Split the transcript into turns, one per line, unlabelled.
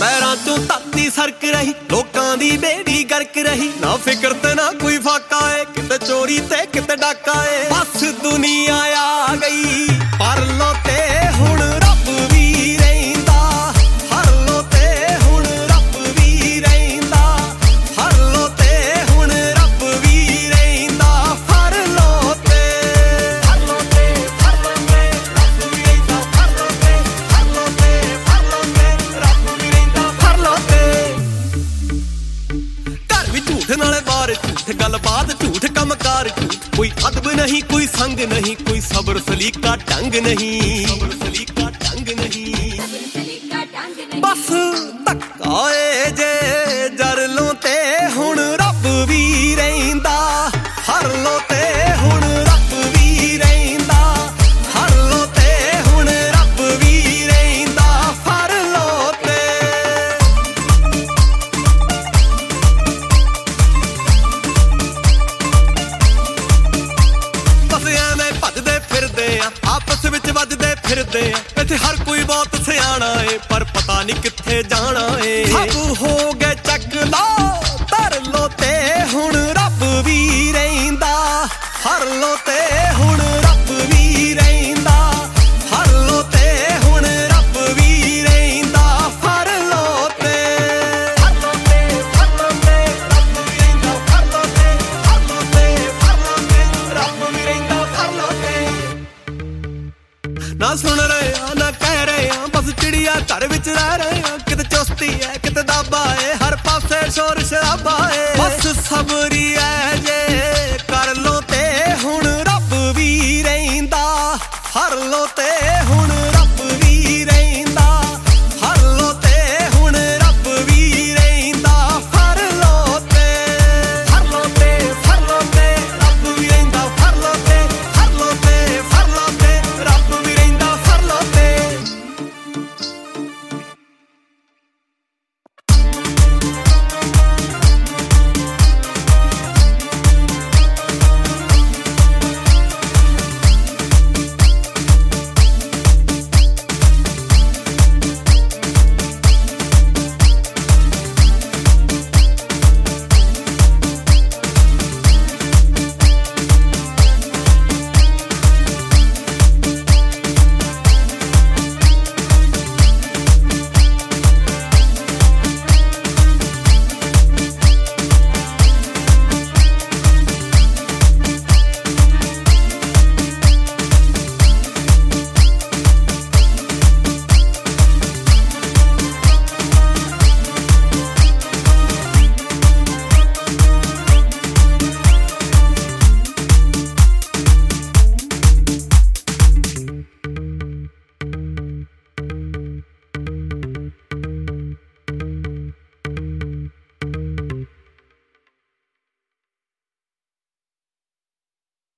ਪੈਰਾਂ ਚੋਂ ਧਰਤੀ ਸਰਕ ਰਹੀ, ਲੋਕਾਂ ਦੀ ਬੇੜੀ ਗਰਕ ਰਹੀ। ਨਾ ਫਿਕਰ ਤੇ ਨਾ ਕੋਈ ਫਾਕਾ ਏ, ਕਿਤੇ ਚੋਰੀ ਤੇ ਕਿਤੇ ਡਾਕਾ ਏ। ਬਸ ਦੁਨੀਆ ਆ ਗਈ ਪਰਲੋ ਤੇ ਹੁਣ ਰੱਬ ਵੀ ਰਹਿੰਦਾ। ਹਰਲੋ ਤੇ ਹੁਣ ਰੱਬ ਵੀ ਰਹਿੰਦਾ। ਹਰਲੋ ਤੇ ਹੁਣ ਰੱਬ ਵੀ ਰਹਿੰਦਾ। ਫਰਲੋ ਤੇ ਫਰਲੋ ਤੇ ਫਰਲੋ ਤੇ ਰੱਬ ਵੀ ਰਹਿੰਦਾ। ਫਰਲੋ ਤੇ ਫਰਲੋ ਤੇ ਫਰਲੋ ਤੇ ਰੱਬ ਵੀ ਰਹਿੰਦਾ। ਫਰਲੋ ਤੇ ਘਰ ਵੀ ਝੂਠ ਨਾਲੇ ਬਾਹਰ ਝੂਠ, ਗੱਲਬਾਤ ਝੂਠ, ਕੰਮਕਾਰ ਝੂਠ। ਕੋਈ ਅਦਬ ਨਹੀਂ, ਕੋਈ ਸੰਗ ਨਹੀਂ, ਕੋਈ ਸਬਰ ਸਲੀਕਾ ਢੰਗ ਨਹੀਂ। ਸਬਰ ਸਲੀਕਾ ਢੰਗ ਨਹੀਂ, ਬਸ ਧੱਕਾ ਏ ਜੇ ਜਰਲੋਂ ਤੇ ਹੁਣ ਰੱਬ ਵੀ ਰਹਿੰਦਾ। ਹਰਲੋ ਤੇ ਹੁਣ ਰੱਬ ਵੀ ਰਹਿੰਦਾ। ਹਰਲੋ ਤੇ ਹੁਣ ਰੱਬ ਵੀ ਰਹਿੰਦਾ। ਫਰਲੋ ਤੇ ਬਸ ਐਵੇਂ ਭੱਜਦੇ ਫਿਰਦੇ ਆ, ਆਪਸ ਵਿੱਚ ਵੱਜਦੇ ਫਿਰਦੇ ਆ। ਇੱਥੇ ਹਰ ਕੋਈ ਬਹੁਤ ਸਿਆਣਾ ਏ, ਪਰ ਪਤਾ ਨਹੀਂ ਕਿੱਥੇ ਜਾਣਾ ਏ। ਸਭ ਹੋ ਗਏ ਚੱਕ ਲੋ ਧਰਲੋ ਤੇ ਹੁਣ ਰੱਬ ਵੀ ਰਹਿੰਦਾ। ਹਰਲੋ ਤੇ ਹੁਣ ਰੱਬ ਵੀ ਰਹਿੰਦਾ। ਹਰਲੋ ਤੇ ਹੁਣ ਰੱਬ ਵੀ ਰਹਿੰਦਾ। ਫਰਲੋ ਤੇ ਫਰਲੋ ਤੇ ਫਰਲੋ ਤੇ ਰੱਬ ਵੀ ਰਹਿੰਦਾ। ਫਰਲੋ ਤੇ ਫਰਲੋ ਤੇ ਫਰਲੋ ਤੇ ਰੱਬ ਵੀ ਰਹਿੰਦਾ। ਫਰਲੋ ਤੇ ਨਾ ਸੁਣ ਰਹੇ ਆ ਨਾ ਕਹਿ ਰਹੇ ਆ, ਬਸ ਚਿੜੀਆ ਘਰ ਵਿੱਚ ਰਹਿ ਰਹੇ ਆ। ਕਿਤੇ ਚੁਸਤੀ ਐ ਕਿਤੇ ਦਾਬਾ ਏ, ਹਰ ਪਾਸੇ ਸ਼ੋਰ ਸ਼ਰਾਬਾ ਏ। ਬਸ ਸਬਰੀ ਐ